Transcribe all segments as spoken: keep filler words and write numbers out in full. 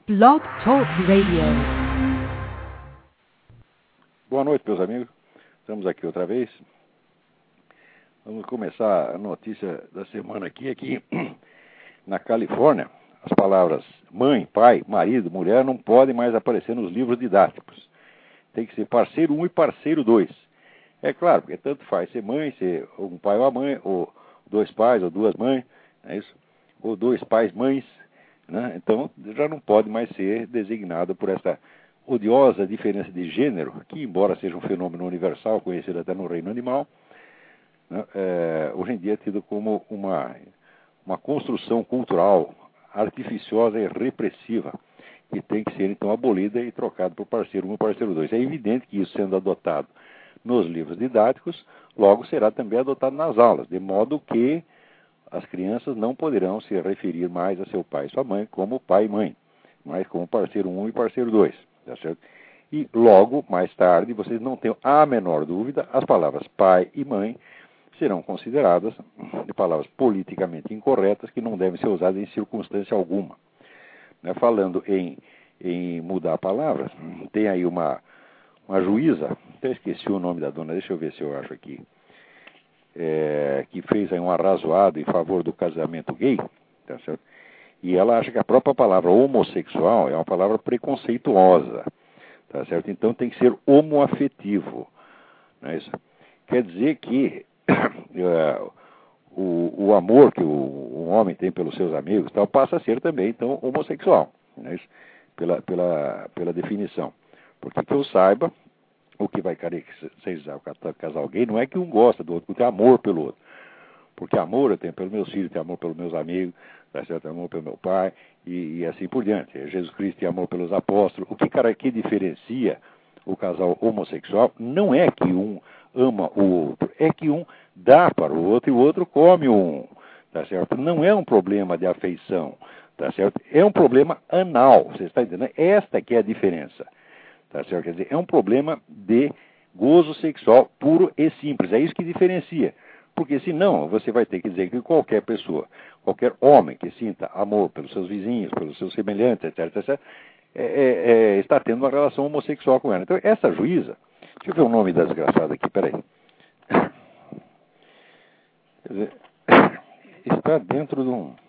Blog Talk Radio. Boa noite, meus amigos. Estamos aqui outra vez. Vamos começar a notícia da semana aqui. Aqui na Califórnia, as palavras mãe, pai, marido, mulher não podem mais aparecer nos livros didáticos. Tem que ser parceiro um e parceiro dois. É claro, porque tanto faz ser mãe, ser um pai ou uma mãe, ou dois pais ou duas mães, é isso? Ou dois pais mães, né? Então já não pode mais ser designado por essa odiosa diferença de gênero, que embora seja um fenômeno universal, conhecido até no reino animal, né, é, hoje em dia é tido como uma, uma construção cultural artificiosa e repressiva, que tem que ser então abolida e trocada por parceiro um e parceiro dois. É evidente que isso sendo adotado nos livros didáticos, logo será também adotado nas aulas, de modo que as crianças não poderão se referir mais a seu pai e sua mãe como pai e mãe, mas como parceiro um e parceiro dois, tá certo? E logo, mais tarde, vocês não tenham a menor dúvida, as palavras pai e mãe serão consideradas de palavras politicamente incorretas que não devem ser usadas em circunstância alguma. Né? Falando em, em mudar palavras, tem aí uma, uma juíza, até esqueci o nome da dona, deixa eu ver se eu acho aqui, é, que fez aí um arrazoado em favor do casamento gay, tá certo? E ela acha que a própria palavra homossexual é uma palavra preconceituosa, tá certo? Então tem que ser homoafetivo, não é isso? Quer dizer que é, o, o amor que o, o homem tem pelos seus amigos tal, passa a ser também então homossexual, não é isso? Pela, pela, pela definição. Porque que eu saiba, o que vai caracterizar o casal gay não é que um gosta do outro, que tem amor pelo outro. Porque amor eu tenho pelos meus filhos, tenho amor pelos meus amigos, tá certo? Tenho amor pelo meu pai, e, e assim por diante. Jesus Cristo tem amor pelos apóstolos. O que, cara, que diferencia o casal homossexual não é que um ama o outro, é que um dá para o outro e o outro come um, tá certo? Não é um problema de afeição, tá certo? É um problema anal, você está entendendo? Esta que é a diferença. Tá certo? Quer dizer, é um problema de gozo sexual puro e simples. É isso que diferencia. Porque senão você vai ter que dizer que qualquer pessoa, qualquer homem que sinta amor pelos seus vizinhos, pelos seus semelhantes, etc, etcétera, é, é, é, está tendo uma relação homossexual com ela. Então, essa juíza, deixa eu ver o nome da desgraçada aqui, peraí. Quer dizer, está dentro de um...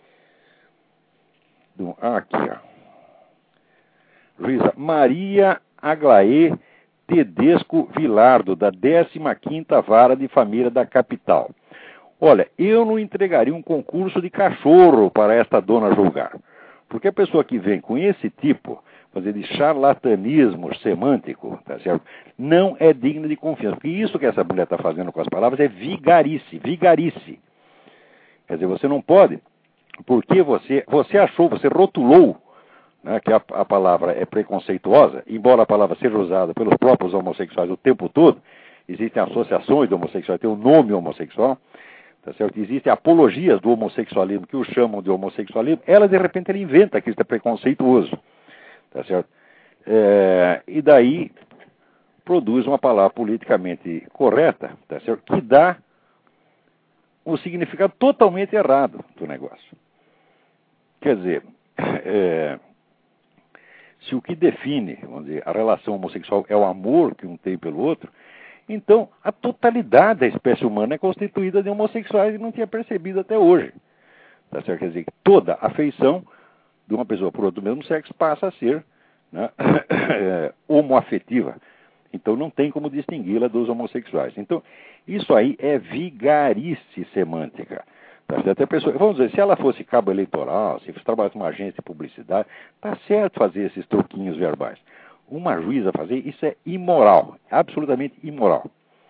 De um ah, aqui, ó. Juíza Maria Aglaê Tedesco Vilardo, da décima quinta Vara de Família da capital. Olha, eu não entregaria um concurso de cachorro para esta dona julgar. Porque a pessoa que vem com esse tipo, fazer de charlatanismo semântico, tá certo? Não é digna de confiança. Porque isso que essa mulher está fazendo com as palavras é vigarice, vigarice. Quer dizer, você não pode, porque você, você achou, você rotulou, né, que a, a palavra é preconceituosa, embora a palavra seja usada pelos próprios homossexuais o tempo todo, existem associações de homossexuais, tem o nome homossexual, tá certo? Existem apologias do homossexualismo que o chamam de homossexualismo, ela de repente ela inventa que isso é preconceituoso, tá certo? É, e daí produz uma palavra politicamente correta, tá certo? Que dá um significado totalmente errado do negócio. Quer dizer, é, se o que define, vamos dizer, a relação homossexual é o amor que um tem pelo outro, então a totalidade da espécie humana é constituída de homossexuais e não tinha percebido até hoje. Tá certo? Quer dizer, que toda afeição de uma pessoa por outro do mesmo sexo passa a ser, né, homoafetiva. Então não tem como distingui-la dos homossexuais. Então isso aí é vigarice semântica. Tá certo? A pessoa, vamos dizer, se ela fosse cabo eleitoral, se fosse trabalhar com uma agência de publicidade, tá certo fazer esses troquinhos verbais. Uma juíza fazer, isso é imoral, absolutamente imoral.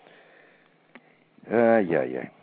Ai, ai, ai.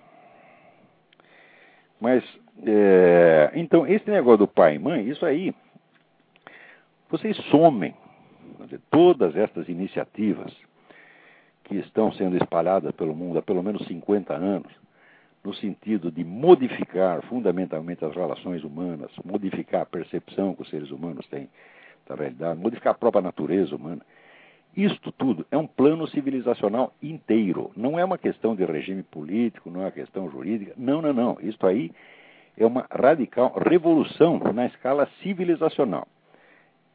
Mas, é, então, esse negócio do pai e mãe, isso aí, vocês somem, vamos dizer, todas estas iniciativas que estão sendo espalhadas pelo mundo há pelo menos cinquenta anos, no sentido de modificar fundamentalmente as relações humanas, modificar a percepção que os seres humanos têm da realidade, modificar a própria natureza humana. Isto tudo é um plano civilizacional inteiro. Não é uma questão de regime político, não é uma questão jurídica. Não, não, não. Isto aí é uma radical revolução na escala civilizacional.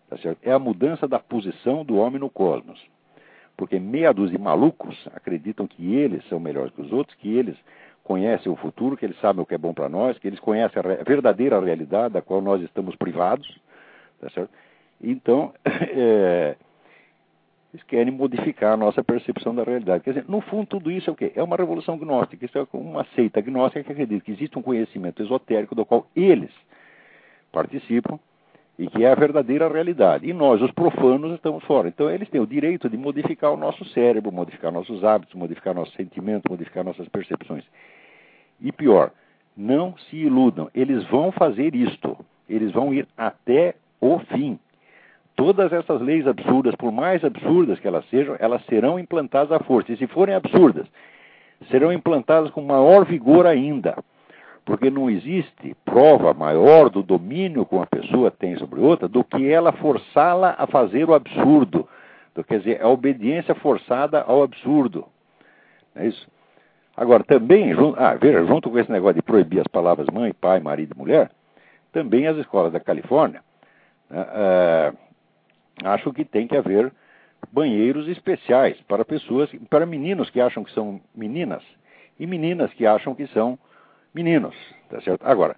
tá certo? É a mudança da posição do homem no cosmos. Porque meia dúzia de malucos acreditam que eles são melhores que os outros, que eles conhecem o futuro, que eles sabem o que é bom para nós, que eles conhecem a verdadeira realidade da qual nós estamos privados, tá certo? Então, é, eles querem modificar a nossa percepção da realidade. Quer dizer, no fundo, tudo isso é o quê? É uma revolução gnóstica. Isso é uma seita gnóstica que acredita que existe um conhecimento esotérico do qual eles participam e que é a verdadeira realidade. E nós, os profanos, estamos fora. Então, eles têm o direito de modificar o nosso cérebro, modificar nossos hábitos, modificar nossos sentimentos, modificar nossas percepções. E pior, não se iludam. Eles vão fazer isto. Eles vão ir até o fim. Todas essas leis absurdas, por mais absurdas que elas sejam, elas serão implantadas à força. E se forem absurdas, serão implantadas com maior vigor ainda. Porque não existe prova maior do domínio que uma pessoa tem sobre outra do que ela forçá-la a fazer o absurdo. Então, quer dizer, a obediência forçada ao absurdo. É isso. Agora, também, ah, veja, junto com esse negócio de proibir as palavras mãe, pai, marido e mulher, também as escolas da Califórnia ah, acham que tem que haver banheiros especiais para pessoas, para meninos que acham que são meninas e meninas que acham que são meninos, tá certo? Agora,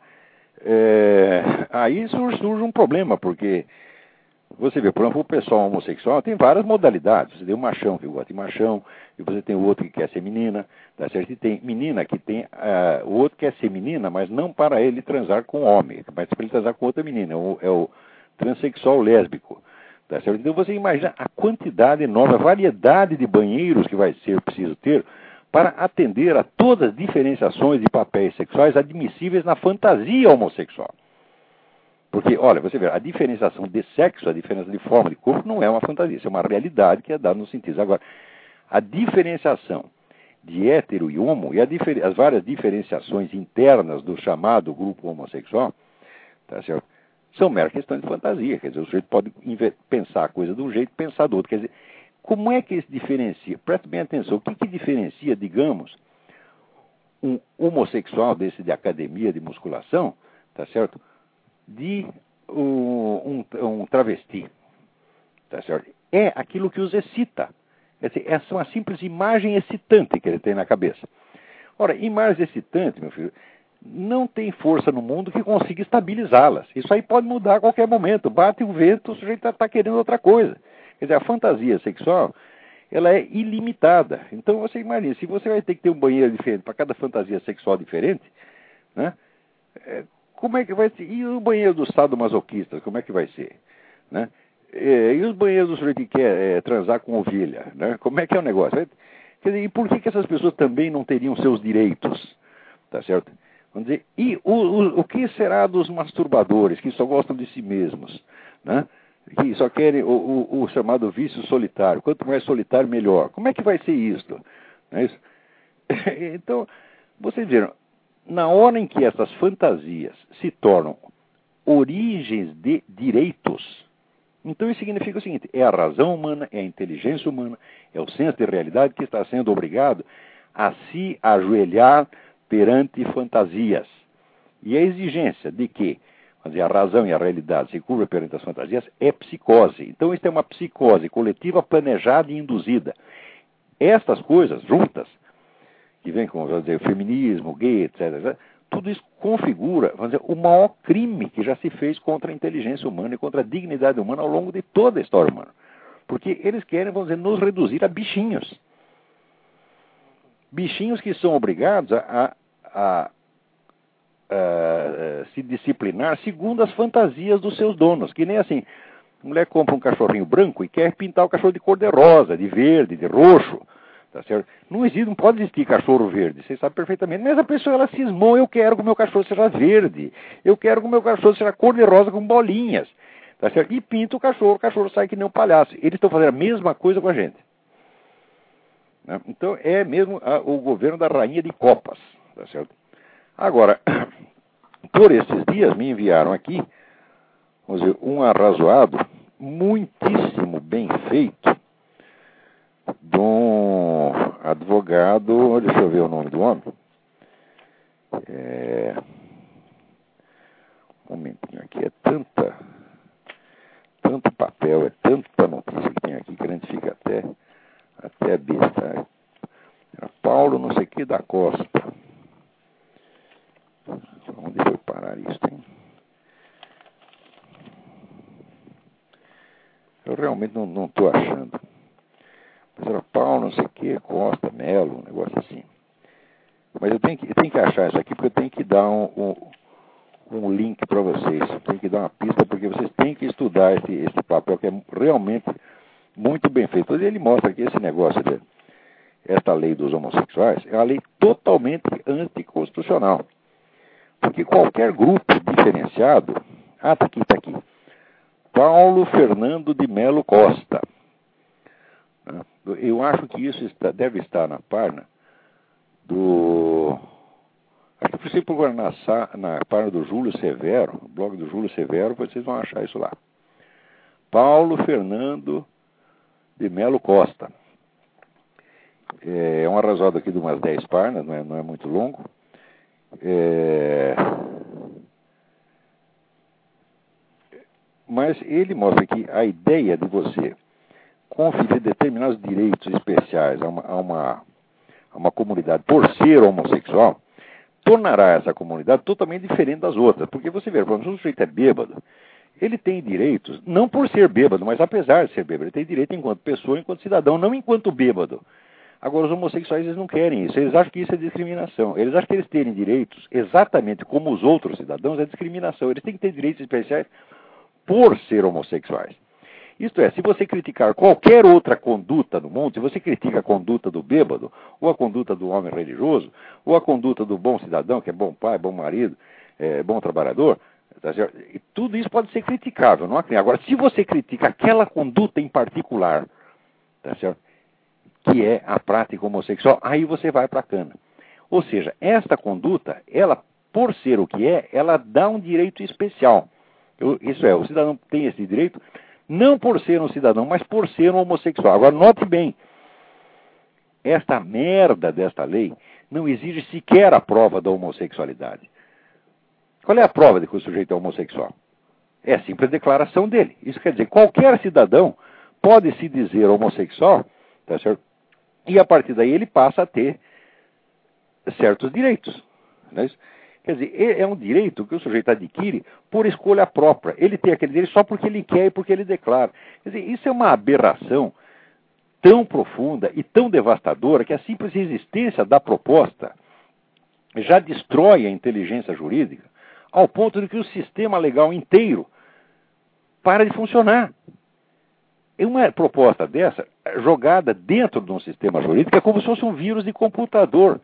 é, aí surge, surge um problema, porque você vê, por exemplo, o pessoal homossexual tem várias modalidades. Você tem o machão que gosta de machão, e você tem o outro que quer ser menina, tá certo? E tem menina que tem, uh, o outro quer ser menina, mas não para ele transar com homem, mas para ele transar com outra menina, é o, é o transexual lésbico, tá certo? Então você imagina a quantidade enorme, a variedade de banheiros que vai ser preciso ter para atender a todas as diferenciações de papéis sexuais admissíveis na fantasia homossexual. Porque, olha, você vê, a diferenciação de sexo, a diferença de forma de corpo, não é uma fantasia, isso é uma realidade que é dada nos sentidos. Agora, a diferenciação de hétero e homo, e difer- as várias diferenciações internas do chamado grupo homossexual, tá certo? São meras questões de fantasia. Quer dizer, o sujeito pode pensar a coisa de um jeito, pensar do outro. Quer dizer, como é que isso diferencia? Preste bem atenção, o que, que diferencia, digamos, um homossexual desse de academia de musculação, tá certo? De um, um, um travesti, tá certo? É aquilo que os excita. Quer dizer, essa é uma simples imagem excitante que ele tem na cabeça. Ora, imagens excitantes, meu filho, não tem força no mundo que consiga estabilizá-las. Isso aí pode mudar a qualquer momento. Bate o vento, o sujeito está tá querendo outra coisa. Quer dizer, a fantasia sexual, ela é ilimitada. Então você imagina, se você vai ter que ter um banheiro diferente para cada fantasia sexual diferente, né? É, como é que vai ser? E o banheiro dos sadomasoquistas, como é que vai ser? Né? É, e os banheiros do sujeito que quer é, transar com ovelha, né? Como é que é o negócio? Quer dizer, e por que, que essas pessoas também não teriam seus direitos? Tá certo? Vamos dizer, e o, o, o que será dos masturbadores que só gostam de si mesmos, né? Que só querem o, o, o chamado vício solitário? Quanto mais solitário, melhor. Como é que vai ser isso? Não é isso? Então, vocês viram, na hora em que essas fantasias se tornam origens de direitos, então isso significa o seguinte: é a razão humana, é a inteligência humana, é o senso de realidade que está sendo obrigado a se ajoelhar perante fantasias. E a exigência de que, quer dizer, a razão e a realidade se curvam perante as fantasias é psicose. Então isso é uma psicose coletiva planejada e induzida. Estas coisas juntas, que vem com, vamos dizer, o feminismo, gay, etcétera, etcétera, tudo isso configura, vamos dizer, o maior crime que já se fez contra a inteligência humana e contra a dignidade humana ao longo de toda a história humana. Porque eles querem, vamos dizer, nos reduzir a bichinhos. Bichinhos que são obrigados a, a, a, a se disciplinar segundo as fantasias dos seus donos. Que nem assim, a mulher compra um cachorrinho branco e quer pintar o cachorro de cor de rosa, de verde, de roxo. Tá certo? Não existe, não pode existir cachorro verde, você sabe perfeitamente. Mas a pessoa, ela cismou: eu quero que o meu cachorro seja verde, eu quero que o meu cachorro seja cor de rosa com bolinhas, tá certo? E pinta o cachorro, o cachorro sai que nem um palhaço. Eles estão fazendo a mesma coisa com a gente, né? Então é mesmo a, o governo da rainha de copas, tá certo? Agora, por esses dias me enviaram aqui, vamos dizer, um arrazoado muitíssimo bem feito de um advogado, deixa eu ver o nome do homem. É, um momentinho aqui, é tanta, tanto céu, é tanta notícia que tem aqui que a gente fica até, até besta. Era Paulo não sei o que da Costa. Onde foi parar isso, hein? Eu realmente não estou achando. Mas era Paulo não sei o que, Costa, Melo, um negócio assim. Mas eu tenho que, eu tenho que achar isso aqui porque eu tenho que dar um, um, um link para vocês. Eu tenho que dar uma pista porque vocês têm que estudar esse, esse papel que é realmente muito bem feito. Ele mostra que esse negócio de esta lei dos homossexuais é uma lei totalmente anticonstitucional. Porque qualquer grupo diferenciado... Ah, está aqui, está aqui. Paulo Fernando de Melo Costa. Eu acho que isso está, deve estar na página do... Acho que você procurar na, na página do Júlio Severo, no blog do Júlio Severo, vocês vão achar isso lá. Paulo Fernando de Melo Costa. É um arrasado aqui de umas dez páginas, não é, não é muito longo. É... Mas ele mostra que a ideia de você conferir determinados direitos especiais a uma, a uma, a uma comunidade por ser homossexual tornará essa comunidade totalmente diferente das outras. Porque você vê, quando o sujeito é bêbado, ele tem direitos, não por ser bêbado, mas apesar de ser bêbado, ele tem direito enquanto pessoa, enquanto cidadão, não enquanto bêbado. Agora, os homossexuais, eles não querem isso. Eles acham que isso é discriminação. Eles acham que eles terem direitos exatamente como os outros cidadãos é discriminação. Eles têm que ter direitos especiais por ser homossexuais. Isto é, se você criticar qualquer outra conduta no mundo, se você critica a conduta do bêbado, ou a conduta do homem religioso, ou a conduta do bom cidadão, que é bom pai, bom marido, é, bom trabalhador, tá certo? E tudo isso pode ser criticável. Não é? Agora, se você critica aquela conduta em particular, tá certo? Que é a prática homossexual, aí você vai para a cana. Ou seja, esta conduta, ela, por ser o que é, ela dá um direito especial. Eu, isso é, o cidadão tem esse direito, não por ser um cidadão, mas por ser um homossexual. Agora, note bem, esta merda desta lei não exige sequer a prova da homossexualidade. Qual é a prova de que o sujeito é homossexual? É a simples declaração dele. Isso quer dizer, qualquer cidadão pode se dizer homossexual, tá certo? E a partir daí ele passa a ter certos direitos. Não é isso? Quer dizer, é um direito que o sujeito adquire por escolha própria. Ele tem aquele direito só porque ele quer e porque ele declara. Quer dizer, isso é uma aberração tão profunda e tão devastadora que a simples existência da proposta já destrói a inteligência jurídica ao ponto de que o sistema legal inteiro para de funcionar. E uma proposta dessa, jogada dentro de um sistema jurídico, é como se fosse um vírus de computador.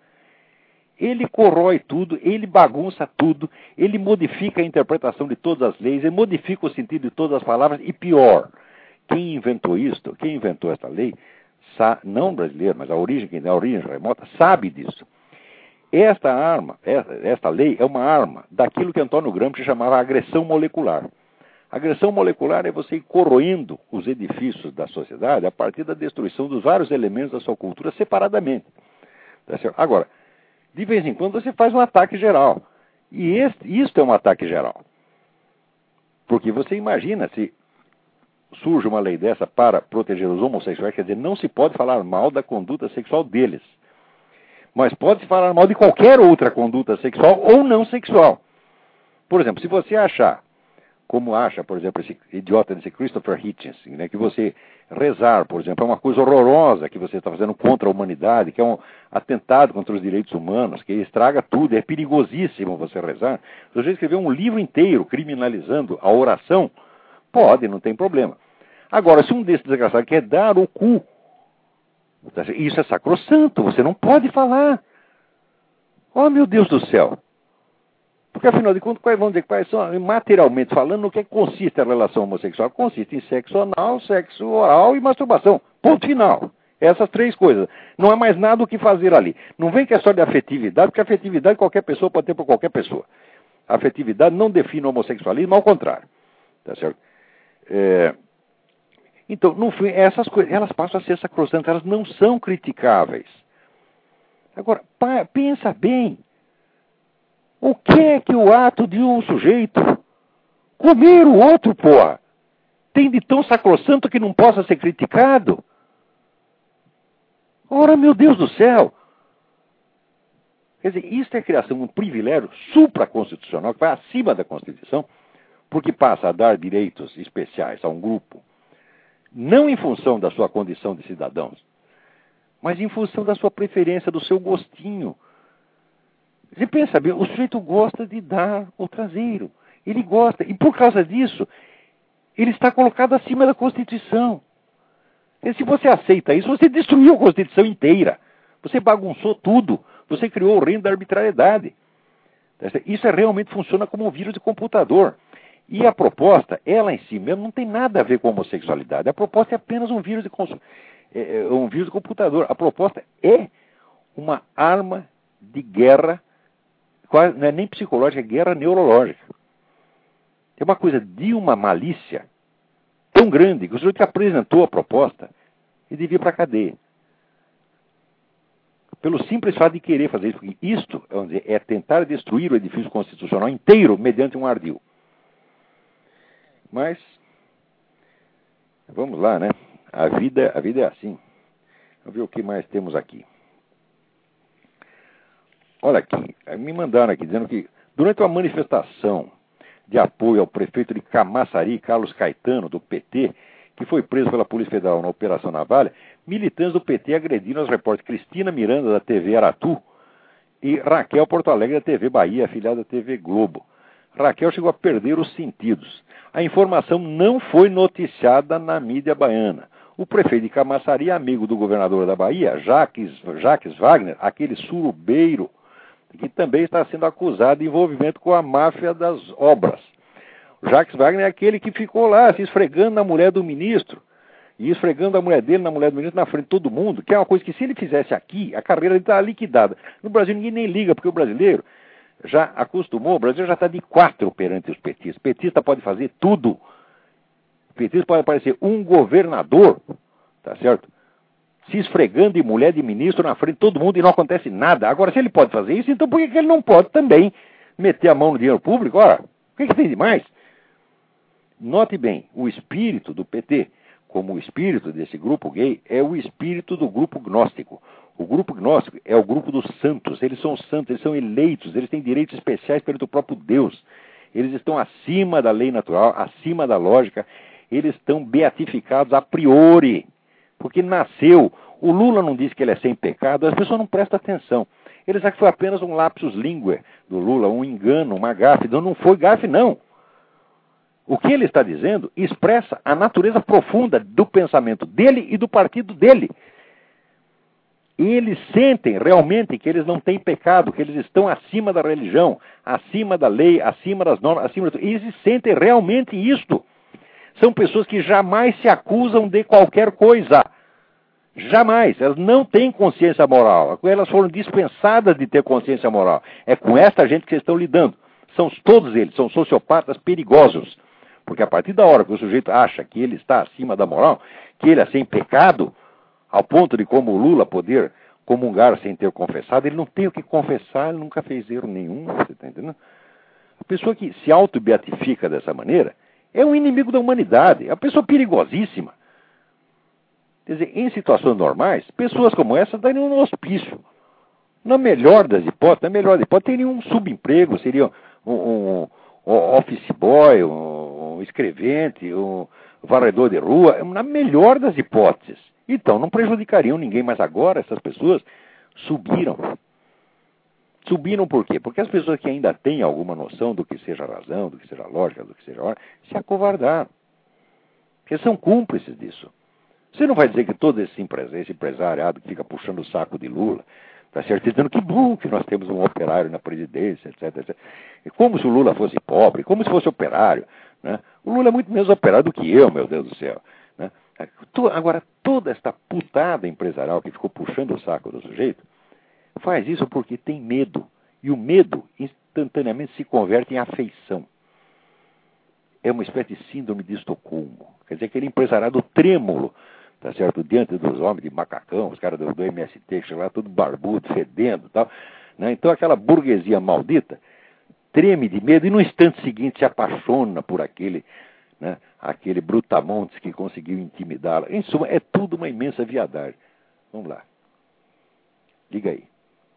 Ele corrói tudo, ele bagunça tudo, ele modifica a interpretação de todas as leis, ele modifica o sentido de todas as palavras, e pior, quem inventou isto, quem inventou esta lei, não brasileiro, mas a origem, a origem remota, sabe disso. Esta arma, esta, esta lei é uma arma daquilo que Antônio Gramsci chamava agressão molecular. Agressão molecular é você ir corroendo os edifícios da sociedade a partir da destruição dos vários elementos da sua cultura separadamente. Tá certo? Agora, de vez em quando você faz um ataque geral. E este, isto é um ataque geral. Porque você imagina se surge uma lei dessa para proteger os homossexuais, quer dizer, não se pode falar mal da conduta sexual deles. Mas pode-se falar mal de qualquer outra conduta sexual ou não sexual. Por exemplo, se você achar, como acha, por exemplo, esse idiota desse Christopher Hitchens, né, que você rezar, por exemplo, é uma coisa horrorosa que você está fazendo contra a humanidade, que é um atentado contra os direitos humanos, que estraga tudo, é perigosíssimo você rezar. Se você escrever um livro inteiro criminalizando a oração, pode, não tem problema. Agora, se um desses desgraçados quer dar o cu, isso é sacrossanto, você não pode falar. Oh, meu Deus do céu. Porque, afinal de contas, quais vão dizer quais são, materialmente falando, no que consiste a relação homossexual? Consiste em sexo anal, sexo oral e masturbação. Ponto final. Essas três coisas. Não há mais nada o que fazer ali. Não vem que é só de afetividade, porque afetividade qualquer pessoa pode ter por qualquer pessoa. A afetividade não define o homossexualismo, ao contrário. Tá certo? É... Então, no fim, essas coisas, elas passam a ser sacrossantas, elas não são criticáveis. Agora, pensa bem. O que é que o ato de um sujeito comer o outro, porra, tem de tão sacrossanto que não possa ser criticado? Ora, meu Deus do céu! Quer dizer, isso é a criação de um privilégio supraconstitucional que vai acima da Constituição, porque passa a dar direitos especiais a um grupo, não em função da sua condição de cidadãos, mas em função da sua preferência, do seu gostinho. Você pensa bem, o sujeito gosta de dar o traseiro. Ele gosta, e por causa disso, ele está colocado acima da Constituição. E se você aceita isso, você destruiu a Constituição inteira. Você bagunçou tudo. Você criou o reino da arbitrariedade. Isso é, realmente funciona como um vírus de computador. E a proposta, ela em si mesmo, não tem nada a ver com a homossexualidade. A proposta é apenas um vírus de, cons... é um vírus de computador. A proposta é uma arma de guerra, quase, não é nem psicológica, é guerra neurológica. É uma coisa de uma malícia tão grande que o sujeito que apresentou a proposta e devia ir para a cadeia. Pelo simples fato de querer fazer isso, porque isto vamos dizer, é tentar destruir o edifício constitucional inteiro mediante um ardil. Mas, vamos lá, né? A vida, a vida é assim. Vamos ver o que mais temos aqui. Olha aqui, me mandaram aqui dizendo que durante uma manifestação de apoio ao prefeito de Camaçari, Carlos Caetano, do P T, que foi preso pela Polícia Federal na Operação Navalha, militantes do P T agrediram as repórteres Cristina Miranda, da T V Aratu, e Raquel Porto Alegre, da T V Bahia, afiliada da T V Globo. Raquel chegou a perder os sentidos. A informação não foi noticiada na mídia baiana. O prefeito de Camaçari, amigo do governador da Bahia, Jacques, Jacques Wagner, aquele surubeiro, que também está sendo acusado de envolvimento com a máfia das obras. O Jacques Wagner é aquele que ficou lá se esfregando na mulher do ministro, e esfregando a mulher dele na mulher do ministro na frente de todo mundo, que é uma coisa que se ele fizesse aqui, a carreira dele está liquidada. No Brasil ninguém nem liga, porque o brasileiro já acostumou, o Brasil já está de quatro perante os petistas. O petista pode fazer tudo. O petista pode aparecer um governador, tá certo? Se esfregando de mulher de ministro na frente de todo mundo e não acontece nada. Agora, se ele pode fazer isso, então por que que ele não pode também meter a mão no dinheiro público? Ora, o que que tem de mais? Note bem, o espírito do P T, como o espírito desse grupo gay, é o espírito do grupo gnóstico. O grupo gnóstico é o grupo dos santos. Eles são santos, eles são eleitos, eles têm direitos especiais perante o próprio Deus. Eles estão acima da lei natural, acima da lógica. Eles estão beatificados a priori. Porque nasceu. O Lula não disse que ele é sem pecado, as pessoas não prestam atenção. Eles acham que foi apenas um lapsus linguae do Lula, um engano, uma gafe. Não, não foi gafe, não. O que ele está dizendo expressa a natureza profunda do pensamento dele e do partido dele. Eles sentem realmente que eles não têm pecado, que eles estão acima da religião, acima da lei, acima das normas, acima de tudo. Eles sentem realmente isto. São pessoas que jamais se acusam de qualquer coisa. Jamais. Elas não têm consciência moral. Elas foram dispensadas de ter consciência moral. É com esta gente que vocês estão lidando. São todos eles, são sociopatas perigosos. Porque a partir da hora que o sujeito acha que ele está acima da moral, que ele é sem pecado, ao ponto de como o Lula poder comungar sem ter confessado, ele não tem o que confessar, ele nunca fez erro nenhum. Você está entendendo? A pessoa que se auto-beatifica dessa maneira é um inimigo da humanidade, é uma pessoa perigosíssima. Quer dizer, em situações normais, pessoas como essa estariam no hospício. Na melhor das hipóteses, na melhor das hipóteses, teriam um subemprego, seria um, um, um office boy, um, um escrevente, um varredor de rua, na melhor das hipóteses. Então, não prejudicariam ninguém, mas agora essas pessoas subiram. Subiram por quê? Porque as pessoas que ainda têm alguma noção do que seja razão, do que seja lógica, do que seja hora, se acovardaram. Porque são cúmplices disso. Você não vai dizer que todo esse, empresário, esse empresariado que fica puxando o saco de Lula, está certo, dizendo que bom que nós temos um operário na presidência, etc, etcétera. E como se o Lula fosse pobre, como se fosse operário. Né? O Lula é muito menos operário do que eu, meu Deus do céu. Né? Agora, toda esta putada empresarial que ficou puxando o saco do sujeito, faz isso porque tem medo. E o medo instantaneamente se converte em afeição. É uma espécie de síndrome de Estocolmo. Quer dizer, aquele empresariado trêmulo, tá certo? Diante dos homens de macacão, os caras do, do M S T, que chegam lá tudo barbudo, fedendo e tal. Né? Então aquela burguesia maldita treme de medo e no instante seguinte se apaixona por aquele né? Aquele brutamontes que conseguiu intimidá-la. Em suma, é tudo uma imensa viadagem. Vamos lá. Liga aí.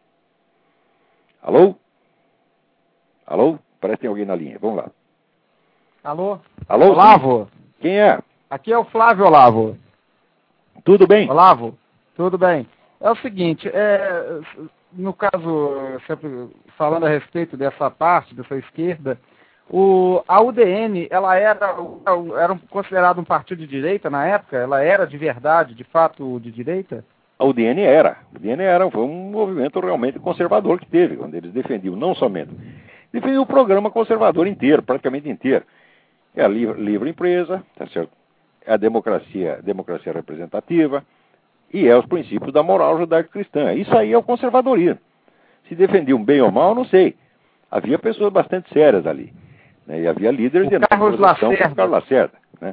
Alô? Alô? Parece que tem alguém na linha. Vamos lá. Alô? Alô? Olavo? Quem é? Aqui é o Flávio Olavo. Tudo bem? Olavo, tudo bem. É o seguinte, é, no caso, sempre falando a respeito dessa parte, dessa esquerda, o, a U D N, ela era, era considerada um partido de direita na época? Ela era de verdade, de fato, de direita? A U D N era. A U D N era, foi um movimento realmente conservador que teve, quando eles defendiam, não somente, defendiam o programa conservador inteiro, praticamente inteiro. É a livre, livre empresa, tá certo? É a democracia, democracia representativa e é os princípios da moral judaico-cristã. Isso aí é o conservadorismo. Se defendiam bem ou mal, não sei. Havia pessoas bastante sérias ali, né? E havia líderes o de Carlos Lacerda. Carlos Lacerda, né?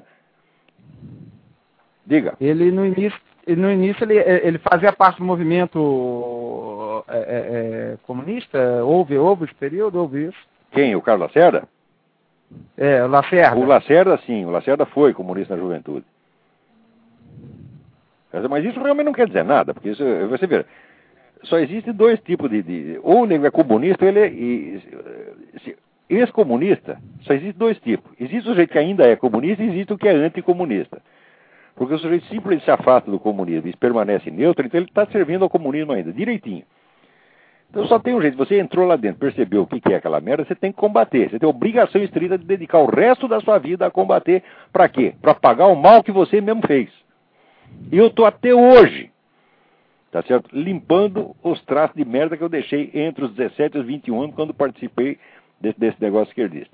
Diga. Ele no início, no início ele, ele fazia parte do movimento é, é, comunista? Houve, houve esse período? Houve isso? Quem? O Carlos Lacerda? É, o Lacerda. O Lacerda, sim. O Lacerda foi comunista na juventude. Mas isso realmente não quer dizer nada, porque isso, você vê, só existe dois tipos de... de ou o nego é comunista, ou ele é... E, se, ex-comunista, só existe dois tipos. Existe o sujeito que ainda é comunista e existe o que é anticomunista. Porque o sujeito simplesmente se afasta do comunismo e permanece neutro, então ele está servindo ao comunismo ainda, direitinho. Então só tem um jeito, você entrou lá dentro, percebeu o que é aquela merda, você tem que combater. Você tem a obrigação estrita de dedicar o resto da sua vida a combater. Para quê? Para pagar o mal que você mesmo fez. E eu estou até hoje, tá certo? Limpando os traços de merda que eu deixei entre os dezessete e os vinte e um anos quando participei desse, desse negócio esquerdista.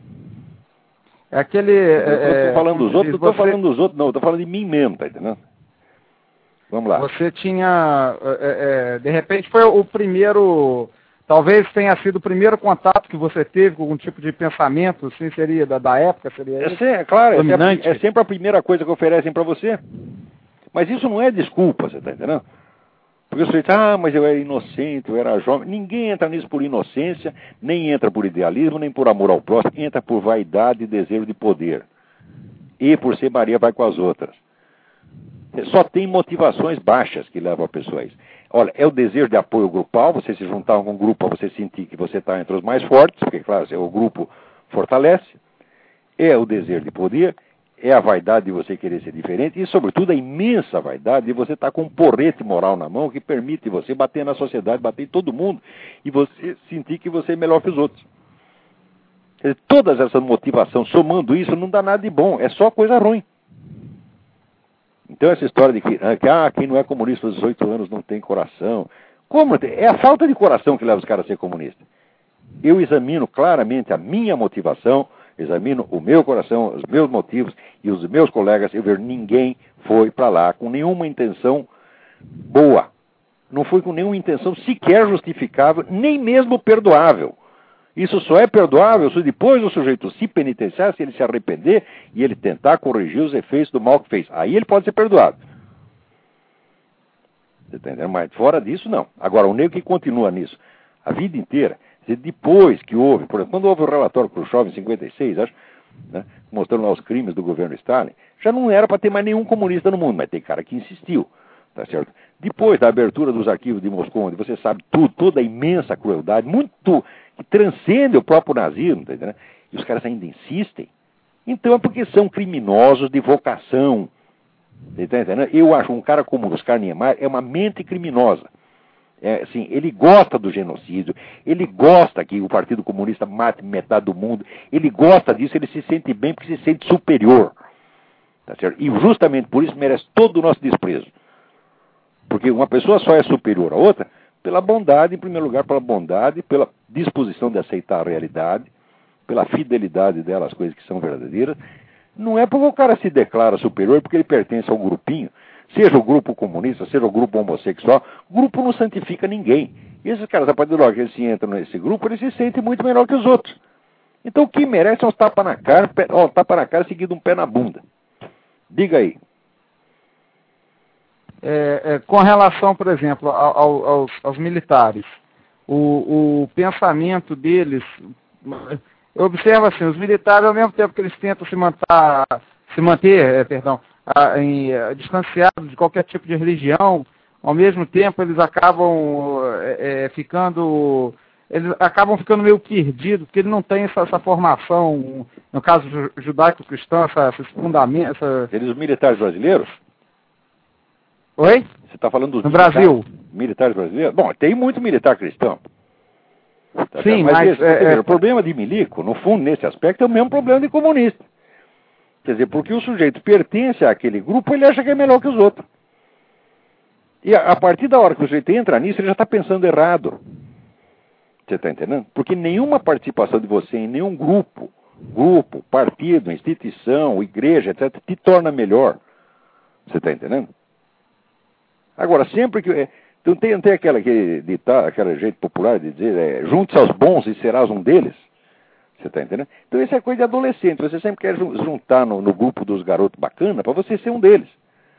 É aquele... Eu estou falando dos outros, não estou você... falando dos outros, não, estou falando de mim mesmo, tá entendendo? Vamos lá. Você tinha, é, é, de repente foi o primeiro, talvez tenha sido o primeiro contato que você teve com algum tipo de pensamento, assim, seria da, da época, seria é, é claro, dominante? É, é sempre a primeira coisa que oferecem para você. Mas isso não é desculpa, você está entendendo? Porque você diz, ah, mas eu era inocente, eu era jovem. Ninguém entra nisso por inocência, nem entra por idealismo, nem por amor ao próximo, entra por vaidade e desejo de poder. E por ser Maria vai com as outras. Só tem motivações baixas que levam a pessoa a isso. Olha, é o desejo de apoio grupal, você se juntar com um grupo para você sentir que você está entre os mais fortes, porque, claro, o grupo fortalece. É o desejo de poder, é a vaidade de você querer ser diferente e, sobretudo, a imensa vaidade de você estar com um porrete moral na mão que permite você bater na sociedade, bater em todo mundo e você sentir que você é melhor que os outros. Quer dizer, todas essas motivações, somando isso, não dá nada de bom, é só coisa ruim. Então essa história de que, que ah, quem não é comunista aos dezoito anos não tem coração. Como? É a falta de coração que leva os caras a ser comunistas. Eu examino claramente a minha motivação, examino o meu coração, os meus motivos e os meus colegas, eu vejo ninguém foi para lá com nenhuma intenção boa. Não foi com nenhuma intenção sequer justificável, nem mesmo perdoável. Isso só é perdoável se depois o sujeito se penitenciar, se ele se arrepender e ele tentar corrigir os efeitos do mal que fez. Aí ele pode ser perdoado. Você tá entendendo? Mas fora disso, não. Agora, o nego que continua nisso a vida inteira, depois que houve, por exemplo, quando houve o relatório Khrushchev em cinquenta e seis, acho, né, mostrando lá os crimes do governo Stalin, já não era para ter mais nenhum comunista no mundo, mas tem cara que insistiu. Tá certo? Depois da abertura dos arquivos de Moscou, onde você sabe tudo, toda a imensa crueldade, muito que transcende o próprio nazismo, tá entendendo? E os caras ainda insistem. Então é porque são criminosos de vocação. Tá entendendo? Eu acho um cara como o Oscar Niemeyer é uma mente criminosa. É, assim, ele gosta do genocídio, ele gosta que o Partido Comunista mate metade do mundo, ele gosta disso, ele se sente bem porque se sente superior. Tá certo? E justamente por isso merece todo o nosso desprezo. Porque uma pessoa só é superior a outra pela bondade, em primeiro lugar, pela bondade, pela disposição de aceitar a realidade, pela fidelidade dela às coisas que são verdadeiras. Não é porque o cara se declara superior porque ele pertence a um grupinho, seja o grupo comunista, seja o grupo homossexual, o grupo não santifica ninguém. E esses caras, a partir do que eles se entram nesse grupo, eles se sentem muito melhor que os outros. Então o que merece é uns tapas na cara, ó, tapa na cara seguido um pé na bunda. Diga aí. É, é, com relação, por exemplo, ao, aos, aos militares, o, o pensamento deles, eu observo assim, os militares, ao mesmo tempo que eles tentam se manter, se manter é, perdão, a, em, a, distanciados de qualquer tipo de religião, ao mesmo tempo eles acabam é, é, ficando, eles acabam ficando meio perdidos, porque eles não têm essa, essa formação, no caso judaico-cristão, essa, esses fundamentos. Essa... Eles, os militares brasileiros? Oi? Você está falando dos no militares, Brasil? Militares brasileiros? Bom, tem muito militar cristão. Tá, Sim, mas, mas... esse, é, dizer, é... o problema de milico, no fundo, nesse aspecto, é o mesmo problema de comunista. Quer dizer, porque o sujeito pertence àquele grupo, ele acha que é melhor que os outros. E a, a partir da hora que o sujeito entra nisso, ele já está pensando errado. Você está entendendo? Porque nenhuma participação de você em nenhum grupo, grupo, partido, instituição, igreja, etcétera, te torna melhor. Você está entendendo? Agora, sempre que... É, então tem, tem aquela, aquele, ditado, aquele jeito popular de dizer, é, junte-se aos bons e serás um deles. Você está entendendo? Então isso é coisa de adolescente. Você sempre quer juntar no, no grupo dos garotos bacana para você ser um deles.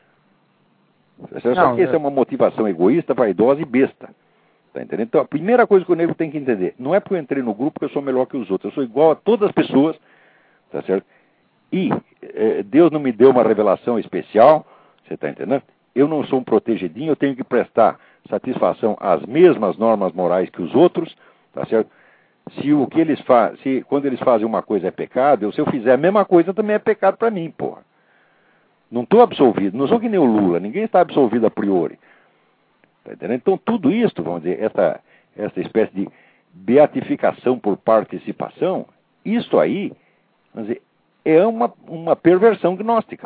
Só Não, que essa é uma motivação egoísta, vaidosa e besta. Tá entendendo? Então a primeira coisa que o nego tem que entender, não é porque eu entrei no grupo que eu sou melhor que os outros. Eu sou igual a todas as pessoas, tá certo? E é, Deus não me deu uma revelação especial, você está entendendo? Eu não sou um protegidinho, eu tenho que prestar satisfação às mesmas normas morais que os outros, tá certo? Se o que eles fazem, se quando eles fazem uma coisa é pecado, eu, se eu fizer a mesma coisa também é pecado para mim, porra. Não estou absolvido, não sou que nem o Lula, ninguém está absolvido a priori. Tá entendendo? Então tudo isso, vamos dizer, essa, essa espécie de beatificação por participação, isso aí, vamos dizer, é uma, uma perversão gnóstica.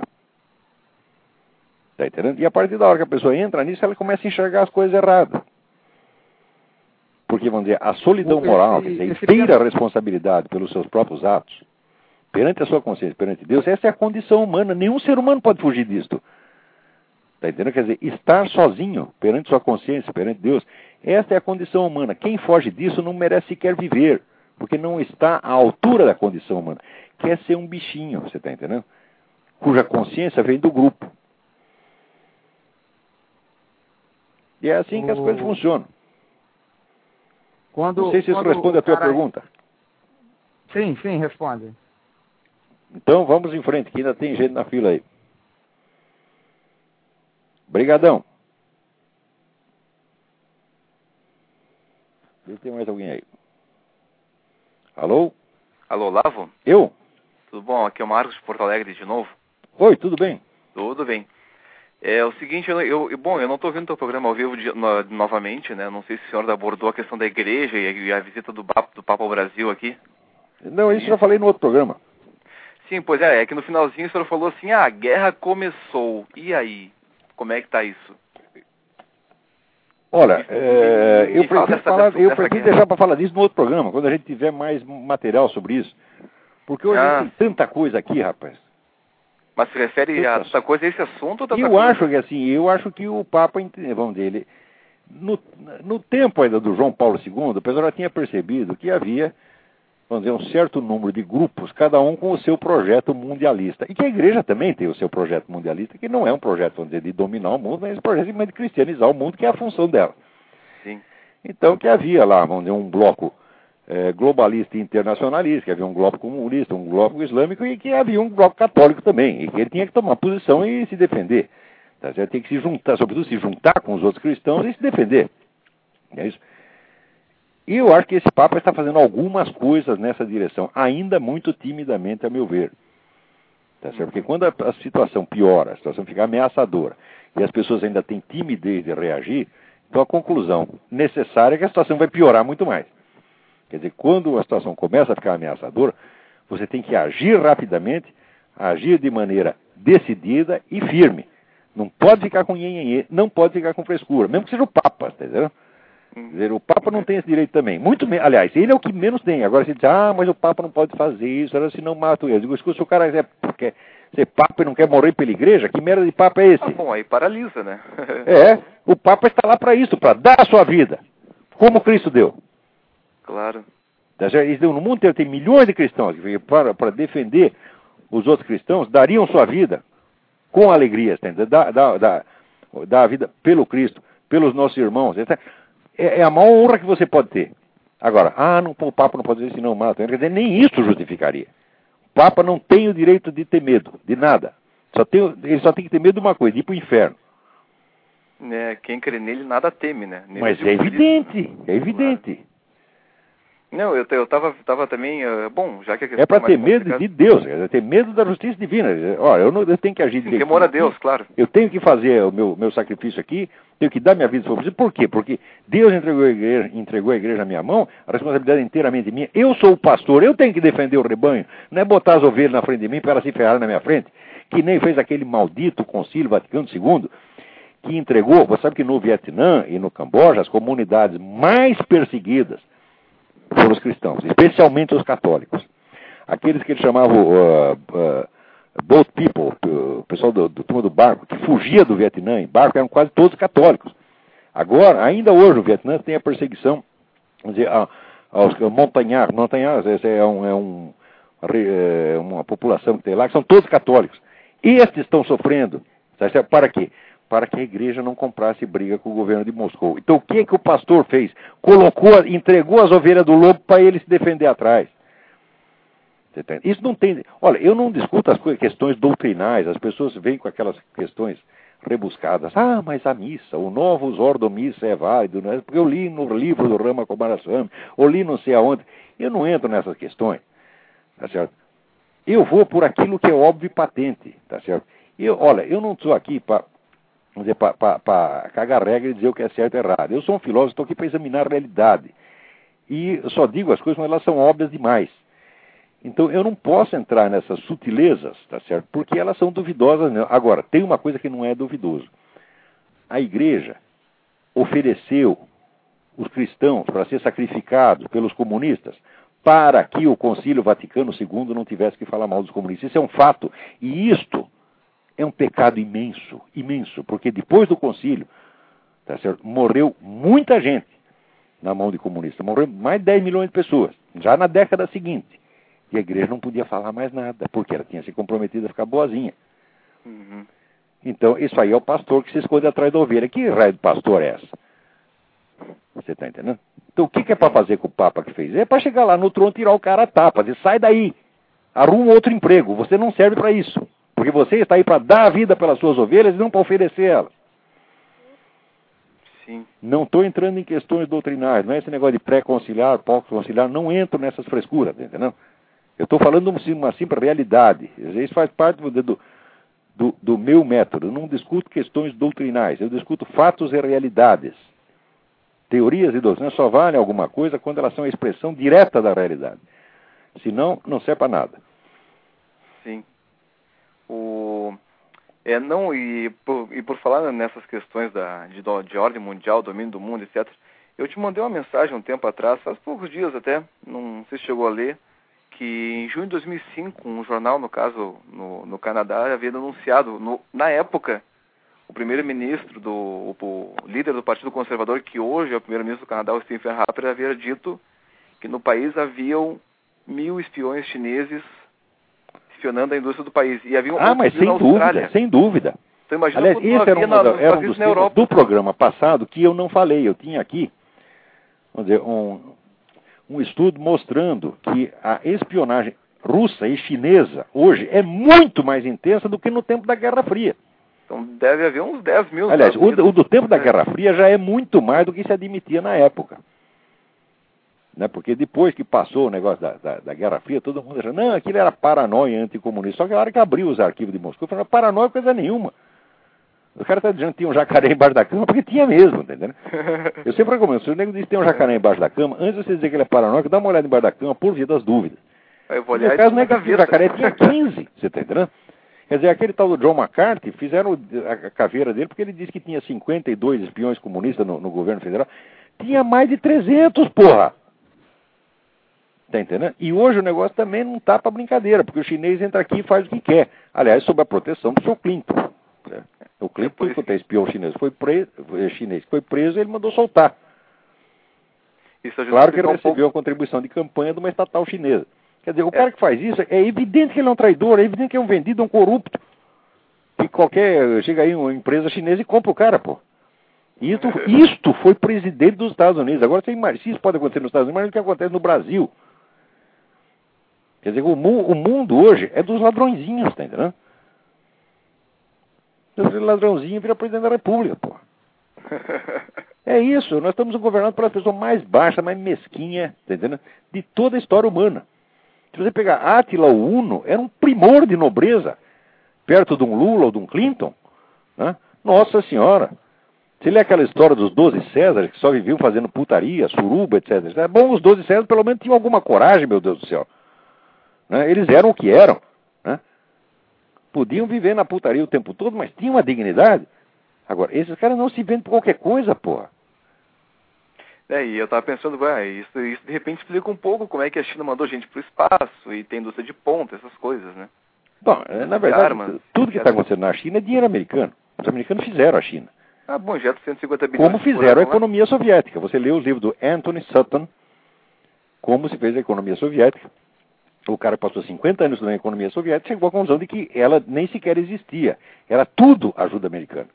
Tá entendendo? E a partir da hora que a pessoa entra nisso, ela começa a enxergar as coisas erradas. Porque, vamos dizer, a solidão moral, quer dizer, a inteira responsabilidade pelos seus próprios atos, perante a sua consciência, perante Deus, essa é a condição humana. Nenhum ser humano pode fugir disto. Tá entendendo? Quer dizer, estar sozinho perante sua consciência, perante Deus, essa é a condição humana. Quem foge disso não merece sequer viver, porque não está à altura da condição humana. Quer ser um bichinho, você está entendendo? Cuja consciência vem do grupo. E é assim que as coisas funcionam. Quando, não sei se isso responde a tua cara... pergunta. Sim, sim, responde. Então vamos em frente, que ainda tem gente na fila aí. Brigadão. Vê se tem mais alguém aí. Alô? Alô, Lavo? Eu? Tudo bom? Aqui é o Marcos de Porto Alegre de novo. Oi, tudo bem? Tudo bem. É o seguinte, eu, eu, bom, eu não estou ouvindo o teu programa ao vivo de, no, novamente, né? Não sei se o senhor abordou a questão da igreja e a, e a visita do, do Papa ao Brasil aqui. Não, isso eu já falei no outro programa. Sim, pois é, é que no finalzinho o senhor falou assim, ah, a guerra começou. E aí? Como é que está isso? Olha, é, eu prefiro, dessa, falar, dessa, eu dessa prefiro guerra. deixar para falar disso no outro programa, quando a gente tiver mais material sobre isso. Porque hoje Ah. tem tanta coisa aqui, rapaz. Mas se refere a essa coisa, a esse assunto ou tanta Eu coisa? acho que assim, eu acho que o Papa, vamos dizer, ele, no, no tempo ainda do João Paulo segundo, o pessoal já tinha percebido que havia, vamos dizer, um certo número de grupos, cada um com o seu projeto mundialista. E que a igreja também tem o seu projeto mundialista, que não é um projeto, vamos dizer, de dominar o mundo, mas um projeto de cristianizar o mundo, que é a função dela. Sim. Então, que havia lá, vamos dizer, um bloco é, globalista e internacionalista, que havia um bloco comunista, um bloco islâmico e que havia um bloco católico também, e que ele tinha que tomar posição e se defender. Tá certo? Tem que se juntar, sobretudo se juntar com os outros cristãos e se defender. É isso. E eu acho que esse Papa está fazendo algumas coisas nessa direção, ainda muito timidamente, a meu ver. Tá certo? Porque quando a, a situação piora, a situação fica ameaçadora, e as pessoas ainda têm timidez de reagir, então a conclusão necessária é que a situação vai piorar muito mais. Quer dizer, quando a situação começa a ficar ameaçadora, você tem que agir rapidamente, agir de maneira decidida e firme. Não pode ficar com nhenhenhê, não pode ficar com frescura, mesmo que seja o Papa, tá entendendo? Quer dizer, o Papa não tem esse direito também. Muito me... Aliás, ele é o que menos tem. Agora você diz, ah, mas o Papa não pode fazer isso, se não mata ele. Eu digo, escuta, se o cara quer, quer ser Papa e não quer morrer pela igreja, que merda de Papa é esse? Ah, bom, aí paralisa, né? É, o Papa está lá para isso, para dar a sua vida, como Cristo deu. Claro. No mundo inteiro tem milhões de cristãos que para, para defender os outros cristãos, dariam sua vida com alegria, dar, dar, dar, dar a vida pelo Cristo, pelos nossos irmãos. É, é a maior honra que você pode ter. Agora, ah, não, o Papa não pode dizer se não mata. Quer dizer, nem isso justificaria. O Papa não tem o direito de ter medo, de nada. Só tem, ele só tem que ter medo de uma coisa, de ir para o inferno. É, quem crê nele nada teme, né? Nele Mas é evidente, é evidente. Claro. Não, eu, eu tava, tava também, uh, bom, já que a questão é para ter complicada... medo de Deus, é ter medo da justiça divina. Olha, eu, não, eu tenho que agir direito. Temor a Deus, claro. Eu tenho que fazer o meu, meu sacrifício aqui, tenho que dar minha vida sobre isso. Por quê? Porque Deus entregou a, igreja, entregou a igreja na minha mão, a responsabilidade é inteiramente minha. Eu sou o pastor, eu tenho que defender o rebanho, não é botar as ovelhas na frente de mim para elas se ferrarem na minha frente, que nem fez aquele maldito Concílio Vaticano segundo, que entregou, você sabe que no Vietnã e no Camboja, as comunidades mais perseguidas foram os cristãos, especialmente os católicos. Aqueles que eles chamavam uh, uh, boat people, o pessoal do, do turma do barco, que fugia do Vietnã em barco, eram quase todos católicos. Agora, ainda hoje, o Vietnã tem a perseguição, vamos dizer, a, aos montanhares. Montanhares é, um, é, um, é uma população que tem lá, que são todos católicos. Estes estão sofrendo. Sabe, para quê? Para que a igreja não comprasse briga com o governo de Moscou. Então o que que o pastor fez? Colocou, entregou as ovelhas do lobo para ele se defender atrás. Isso não tem... Olha, eu não discuto as questões doutrinais, as pessoas vêm com aquelas questões rebuscadas. Ah, mas a missa, o Novus Ordo Missa é válido, não é? Porque eu li no livro do Rama Kumaraswamy, ou li não sei aonde. Eu não entro nessas questões, tá certo? Eu vou por aquilo que é óbvio e patente, tá certo? Eu, olha, eu não estou aqui para... Vamos dizer, para cagar regra e dizer o que é certo e errado. Eu sou um filósofo, estou aqui para examinar a realidade. E eu só digo as coisas quando elas são óbvias demais. Então, eu não posso entrar nessas sutilezas, tá certo? Porque elas são duvidosas. Não. Agora, tem uma coisa que não é duvidoso. A igreja ofereceu os cristãos para ser sacrificados pelos comunistas para que o Concílio Vaticano segundo não tivesse que falar mal dos comunistas. Isso é um fato. E isto... é um pecado imenso, imenso, porque depois do concílio, tá certo, morreu muita gente na mão de comunistas, morreu mais de dez milhões de pessoas, já na década seguinte. E a igreja não podia falar mais nada, porque ela tinha se comprometido a ficar boazinha. Uhum. Então, isso aí é o pastor que se esconde atrás da ovelha. Que raio de pastor é essa? Você está entendendo? Então, o que, que é para fazer com o Papa que fez? É para chegar lá no trono, tirar o cara a tapa, dizer, sai daí, arruma outro emprego, você não serve para isso. Porque você está aí para dar a vida pelas suas ovelhas e não para oferecer elas. Sim. Não estou entrando em questões doutrinais, não é esse negócio de pré-conciliar, pós-conciliar, não entro nessas frescuras, entendeu? Eu estou falando de uma simples realidade. Isso faz parte do, do, do meu método. Eu não discuto questões doutrinais, eu discuto fatos e realidades. Teorias e doutrinas só valem alguma coisa quando elas são a expressão direta da realidade. Senão, não serve para nada. Sim. O... É, não, e por, e por falar nessas questões da, de, de ordem mundial, domínio do mundo, etcétera, eu te mandei uma mensagem um tempo atrás, faz poucos dias até, não sei se chegou a ler, que em junho de dois mil e cinco, um jornal, no caso, no, no Canadá, havia denunciado, no, na época, o primeiro-ministro, do o, o líder do Partido Conservador, que hoje é o primeiro-ministro do Canadá, o Stephen Harper, havia dito que no país haviam mil espiões chineses espionando a indústria do país. E havia um ah, mas sem dúvida, sem dúvida. Então imagina Aliás, esse era, uma, na, era um dos temas do programa passado que eu não falei. Eu tinha aqui, vamos dizer, um, um estudo mostrando que a espionagem russa e chinesa hoje é muito mais intensa do que no tempo da Guerra Fria. Então deve haver uns dez mil. Aliás, o, o do tempo da Guerra Fria já é muito mais do que se admitia na época. Né? Porque depois que passou o negócio da, da, da Guerra Fria, todo mundo achou, não, aquilo era paranoia anticomunista. Só que a hora que abriu os arquivos de Moscou, falou, paranoia coisa nenhuma. O cara está dizendo que tinha um jacaré embaixo da cama, porque tinha mesmo, entendeu? Eu sempre recomendo, se o nego diz que tem um jacaré embaixo da cama, antes de você dizer que ele é paranoico, dá uma olhada embaixo da cama, por via das dúvidas. Eu vou olhar. No caso, não é que o jacaré tinha quinze, você está entendendo? Quer dizer, aquele tal do John McCarthy, fizeram a caveira dele porque ele disse que tinha cinquenta e dois espiões comunistas no, no governo federal. Tinha mais de trezentos, porra! Tá entendendo? E hoje o negócio também não tá para brincadeira, porque o chinês entra aqui e faz o que quer. Aliás, sob a proteção do seu Clinton. Certo? O Clinton, enquanto é espião chinês, foi preso, chinês foi preso, ele mandou soltar. Claro que ele recebeu a contribuição de campanha de uma estatal chinesa. Quer dizer, o cara que faz isso, é evidente que ele é um traidor, é evidente que é um vendido, um corrupto. E qualquer, chega aí uma empresa chinesa e compra o cara, pô. Isto, isto foi presidente dos Estados Unidos. Agora, você imagina, se isso pode acontecer nos Estados Unidos, imagina o que acontece no Brasil. Quer dizer, o, mu o mundo hoje é dos ladrõezinhos, tá entendendo? O ladrãozinho vira presidente da República, pô. É isso, nós estamos governados pela pessoa mais baixa, mais mesquinha, tá entendendo? De toda a história humana. Se você pegar Átila o Uno, era um primor de nobreza, perto de um Lula ou de um Clinton, né? Nossa Senhora! Se lê aquela história dos doze Césares, que só viviam fazendo putaria, suruba, etcétera. É bom, os doze Césares pelo menos tinham alguma coragem, meu Deus do céu. Né? Eles eram o que eram. Né? Podiam viver na putaria o tempo todo, mas tinham uma dignidade. Agora, esses caras não se vendem por qualquer coisa, porra. É, e eu tava pensando, ué, isso, isso de repente explica um pouco como é que a China mandou gente pro espaço e tem indústria de ponta, essas coisas, né? Bom, na verdade, armas, tudo que está acontecendo na China é dinheiro americano. Os americanos fizeram a China. Ah, bom, já cento e cinquenta bilhões. Como fizeram a economia soviética. Você lê os livros do Anthony Sutton, como se fez a economia soviética. O cara passou cinquenta anos na economia soviética e chegou à conclusão de que ela nem sequer existia. Era tudo ajuda americana.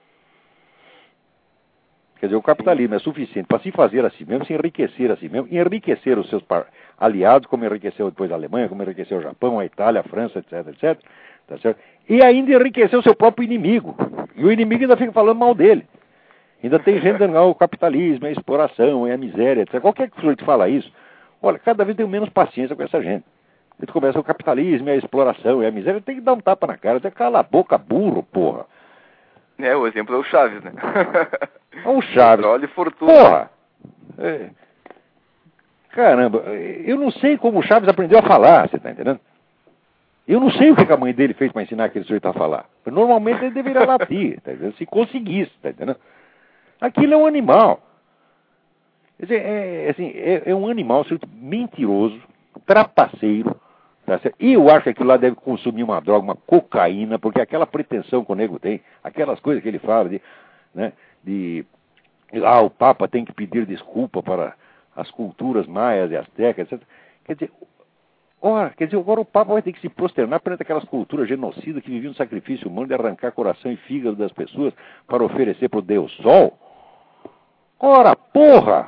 Quer dizer, o capitalismo é suficiente para se fazer a si mesmo, se enriquecer a si mesmo, e enriquecer os seus aliados, como enriqueceu depois a Alemanha, como enriqueceu o Japão, a Itália, a França, etc, etcétera. Tá certo? E ainda enriqueceu o seu próprio inimigo. E o inimigo ainda fica falando mal dele. Ainda tem gente dizendo, ah, o capitalismo, é a exploração, é a miséria, etcétera. Qualquer que te fala isso, olha, cada vez tenho menos paciência com essa gente. Ele começa o capitalismo, é a exploração, é a miséria, tem que dar um tapa na cara, tem que calar a boca, burro, porra. É, o exemplo é o Chaves, né? O Chaves. Olha, fortuna. Porra! É. Caramba, eu não sei como o Chaves aprendeu a falar, você tá entendendo? Eu não sei o que a mãe dele fez para ensinar aquele sujeito a falar. Normalmente ele deveria latir, tá entendendo? Se conseguisse, tá entendendo? Aquilo é um animal. Quer dizer, é, assim, é, é um animal sujeito mentiroso, trapaceiro, tá certo? E eu acho que aquilo lá deve consumir uma droga, uma cocaína, porque aquela pretensão que o nego tem, aquelas coisas que ele fala de, né, de ah, o Papa tem que pedir desculpa para as culturas maias e astecas, etcétera. Quer dizer, ora, quer dizer, agora o Papa vai ter que se prosternar perante aquelas culturas genocidas que viviam no sacrifício humano de arrancar coração e fígado das pessoas para oferecer para o Deus Sol? Ora, porra!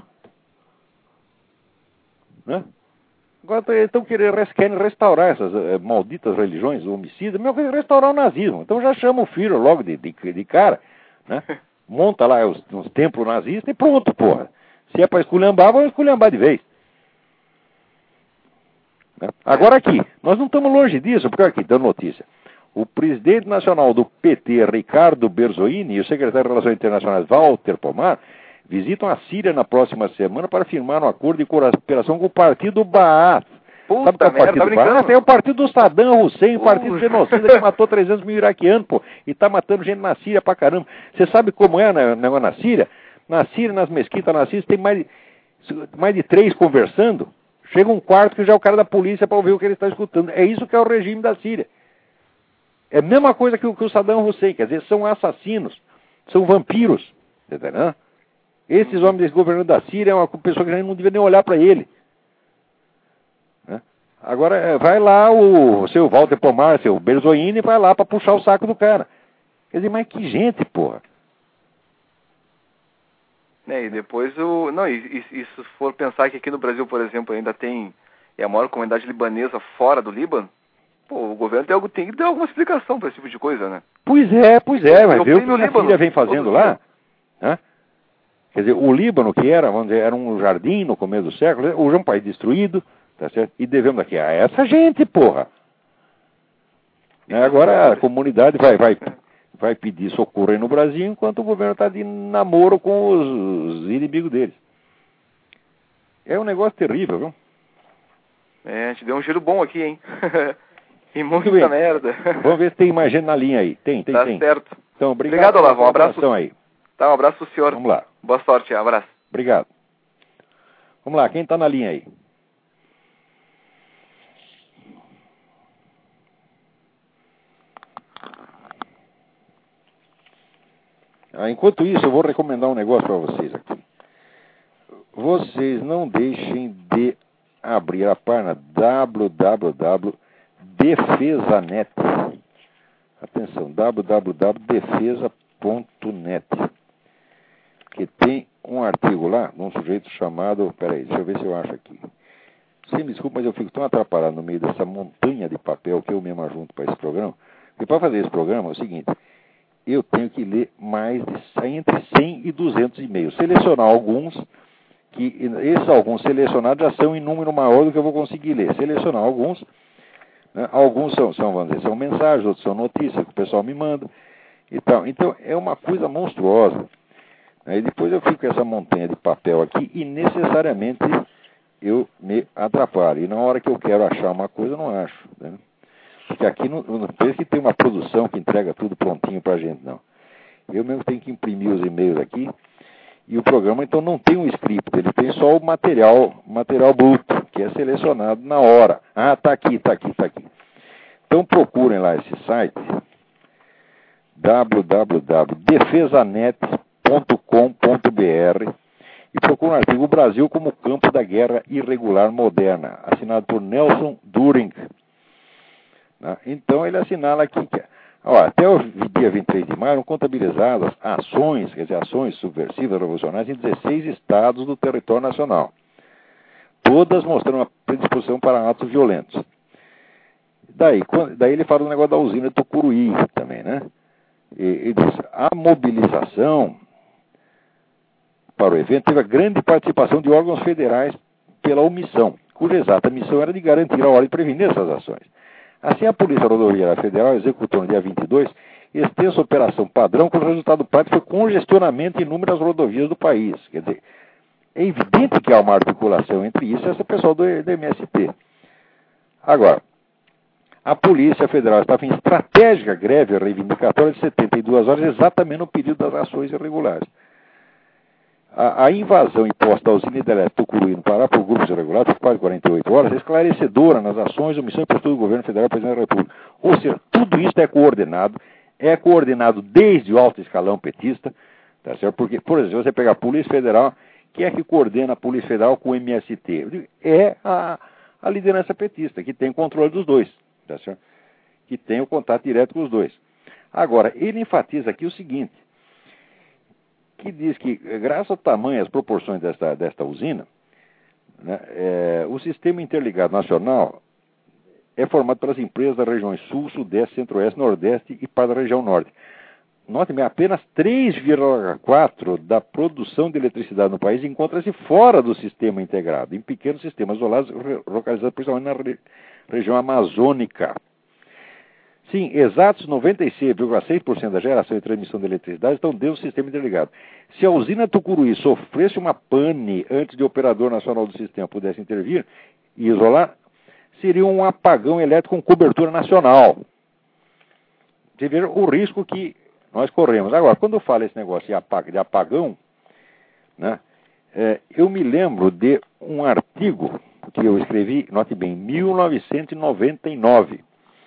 Né? Agora estão querendo querem restaurar essas uh, malditas religiões homicidas, mesmo que restaurar o nazismo. Então já chama o Führer logo de, de, de cara, né? Monta lá os, os templos nazistas e pronto, porra. Se é para esculhambar, vamos esculhambar de vez. Né? Agora aqui, nós não estamos longe disso, porque aqui, dando notícia. O presidente nacional do P T, Ricardo Berzoini, e o secretário de Relações Internacionais, Walter Pomar, visitam a Síria na próxima semana para firmar um acordo de cooperação com o partido Baath. Puta Sabe qual é o partido merda, Baath? É o partido do Saddam Hussein, o partido uh. genocida que matou trezentos mil iraquianos, pô, e está matando gente na Síria pra caramba. Você sabe como é o negócio na Síria? Na Síria, nas mesquitas na Síria, tem mais de, mais de três conversando. Chega um quarto que já é o cara da polícia para ouvir o que ele está escutando. É isso que é o regime da Síria. É a mesma coisa que o, que o Saddam Hussein, quer dizer, são assassinos, são vampiros, entendeu? Esses homens desse governo da Síria é uma pessoa que a gente não devia nem olhar para ele. Né? Agora, vai lá o seu Walter Pomar, seu Berzoini, vai lá para puxar o saco do cara. Quer dizer, mas que gente, porra. É, e depois o... Não, e, e, e se for pensar que aqui no Brasil, por exemplo, ainda tem é a maior comunidade libanesa fora do Líbano, pô, o governo tem, algo, tem que dar alguma explicação para esse tipo de coisa, né? Pois é, pois é, mas viu o que a Síria vem fazendo lá? Né? Quer dizer, o Líbano, que era, vamos dizer, era um jardim no começo do século, hoje é um país destruído, tá certo? E devemos aqui a essa gente, porra. Né? Agora a comunidade vai, vai, vai pedir socorro aí no Brasil, enquanto o governo está de namoro com os, os inimigos deles. É um negócio terrível, viu? É, a gente deu um giro bom aqui, hein? E muita merda. Vamos ver se tem mais gente na linha aí. Tem, tem, tá tem. Tá certo. Então, obrigado, obrigado Olavo. Um abraço. Aí. Tá, um abraço pro senhor. Vamos lá. Boa sorte, um abraço. Obrigado. Vamos lá, quem está na linha aí? Ah, enquanto isso, eu vou recomendar um negócio para vocês aqui. Vocês não deixem de abrir a página w w w ponto defesa ponto net. Atenção, w w w ponto defesa ponto net. que tem um artigo lá, de um sujeito chamado... Peraí, deixa eu ver se eu acho aqui. Você me desculpa, mas eu fico tão atrapalhado no meio dessa montanha de papel que eu mesmo ajunto para esse programa. E para fazer esse programa é o seguinte, eu tenho que ler mais de entre cem e duzentos e-mails. Selecionar alguns, que esses alguns selecionados já são em número maior do que eu vou conseguir ler. Selecionar alguns, né? Alguns são, são, vamos dizer, são mensagens, outros são notícias que o pessoal me manda e tal. Então, é uma coisa monstruosa. Aí depois eu fico com essa montanha de papel aqui e necessariamente eu me atrapalho. E na hora que eu quero achar uma coisa, eu não acho. Né? Porque aqui não, não pensa que tem uma produção que entrega tudo prontinho pra gente, não. Eu mesmo tenho que imprimir os e-mails aqui. E o programa, então, não tem um script. Ele tem só o material, material bruto, que é selecionado na hora. Ah, tá aqui, tá aqui, tá aqui. Então, procurem lá esse site, w w w ponto defesanet ponto com ponto b r, e procurem o artigo "O Brasil como campo da guerra irregular moderna", assinado por Nelson During. Então, ele assinala aqui que, ó, até o dia vinte e três de maio, eram contabilizadas ações, quer dizer, ações subversivas revolucionárias em dezesseis estados do território nacional. Todas mostrando uma predisposição para atos violentos. Daí, quando, daí ele fala do negócio da usina de Tucuruí também, né? E, ele diz, a mobilização para o evento teve a grande participação de órgãos federais pela omissão, cuja exata missão era de garantir a ordem e prevenir essas ações. Assim, a Polícia Rodoviária Federal executou no dia vinte e dois extensa operação padrão, cujo resultado prático foi congestionamento em inúmeras rodovias do país. Quer dizer, é evidente que há uma articulação entre isso e esse pessoal do, do M S T. Agora, a Polícia Federal estava em estratégica greve reivindicatória de setenta e duas horas, exatamente no período das ações irregulares. A, a invasão imposta à usina hidrelétrica Tucuruí no Pará por grupos irregulares por quase quarenta e oito horas é esclarecedora nas ações, omissão e postura do governo federal e presidente da República. Ou seja, tudo isso é coordenado, é coordenado desde o alto escalão petista, tá certo? Porque, por exemplo, você pegar a Polícia Federal, quem é que coordena a Polícia Federal com o M S T? É a, a liderança petista, que tem controle dos dois, tá certo? Que tem o contato direto com os dois. Agora, ele enfatiza aqui o seguinte, que diz que, graças ao tamanho e às proporções desta, desta usina, né, é, o Sistema Interligado Nacional é formado pelas empresas das regiões Sul, Sudeste, Centro-Oeste, Nordeste e para a região Norte. Note-me, apenas três vírgula quatro por cento da produção de eletricidade no país encontra-se fora do sistema integrado, em pequenos sistemas isolados, localizados principalmente na re, região amazônica. Sim, exatos noventa e seis vírgula seis por cento da geração e transmissão de eletricidade estão dentro do sistema interligado. Se a usina Tucuruí sofresse uma pane antes de o operador nacional do sistema pudesse intervir e isolar, seria um apagão elétrico com cobertura nacional. Você veja o risco que nós corremos. Agora, quando eu falo esse negócio de apagão, né, é, eu me lembro de um artigo que eu escrevi, note bem, em mil novecentos e noventa e nove.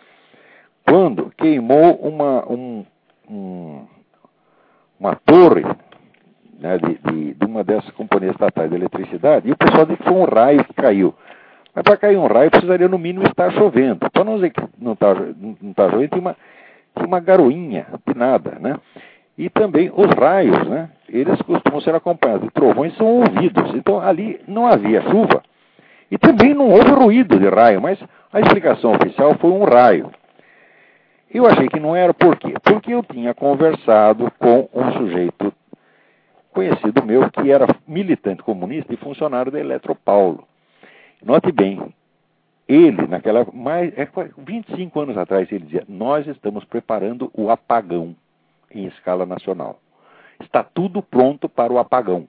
Quando queimou uma, um, um, uma torre, né, de, de, de uma dessas companhias estatais de eletricidade, e o pessoal disse que foi um raio que caiu. Mas para cair um raio precisaria no mínimo estar chovendo. Para não dizer que não está não tá chovendo, tinha uma, tinha uma garoinha de nada, né? E também os raios, né? Eles costumam ser acompanhados de trovões, são ouvidos. Então ali não havia chuva. E também não houve ruído de raio, mas a explicação oficial foi um raio. Eu achei que não era, por quê? Porque eu tinha conversado com um sujeito conhecido meu que era militante comunista e funcionário da Eletropaulo. Note bem, ele, naquela, mais, é, vinte e cinco anos atrás, ele dizia, nós estamos preparando o apagão em escala nacional. Está tudo pronto para o apagão.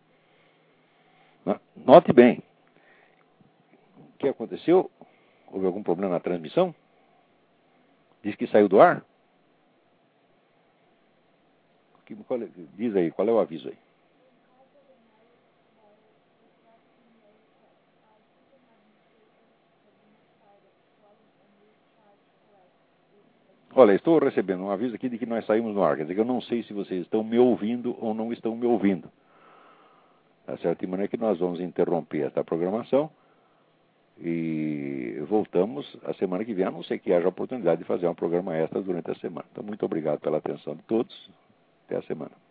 Note bem, o que aconteceu? Houve algum problema na transmissão? Diz que saiu do ar? Qual é, diz aí, qual é o aviso aí? Olha, estou recebendo um aviso aqui de que nós saímos no ar. Quer dizer que eu não sei se vocês estão me ouvindo ou não estão me ouvindo. Tá certo? De maneira que nós vamos interromper esta programação e voltamos a semana que vem, a não ser que haja oportunidade de fazer um programa extra durante a semana. Então, muito obrigado pela atenção de todos. Até a semana.